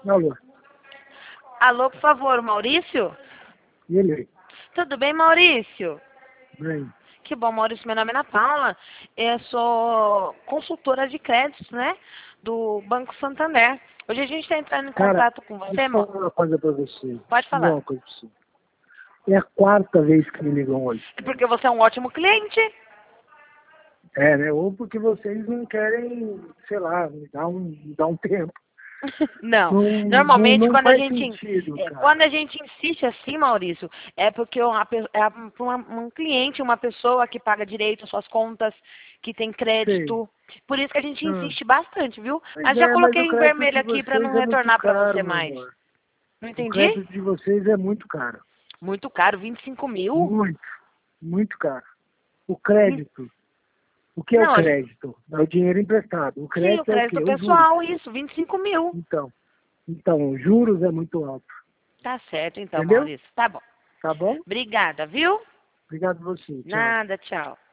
Alô, Alô, por favor, Maurício? ele, Tudo bem, Maurício? bem, Que bom, Maurício. Meu nome é Ana Paula. Eu sou consultora de créditos, né? Do Banco Santander. Hoje a gente está entrando em cara, contato com deixa você, eu falar uma coisa pra você. Pode Deixa eu falar falar. uma coisa pra você. É a quarta vez que me ligam hoje. É porque você é um ótimo cliente. É, né? Ou porque vocês não querem, sei lá, me dar um tempo. Não. Não, Normalmente, não faz sentido, cara. quando a gente insiste assim, Maurício, é porque um cliente, uma pessoa que paga direito às suas contas, que tem Sei. crédito. Por isso que a gente Ah, insiste bastante, viu? Mas já mas coloquei o em crédito vermelho de aqui para não vocês é muito retornar para você caro, meu mais. amor. Não O entendi? crédito de vocês é muito caro. Muito caro, 25 mil? Muito, muito caro. O Vin- crédito. O que é o Não, crédito? É o dinheiro emprestado. O sim, o crédito é o quê? crédito Os juros. pessoal, isso, 25 mil. Então, os juros é muito alto. Tá certo então, Entendeu? Maurício. Tá bom. Tá bom? Obrigada, viu? Obrigado a você. Tchau. Nada, tchau.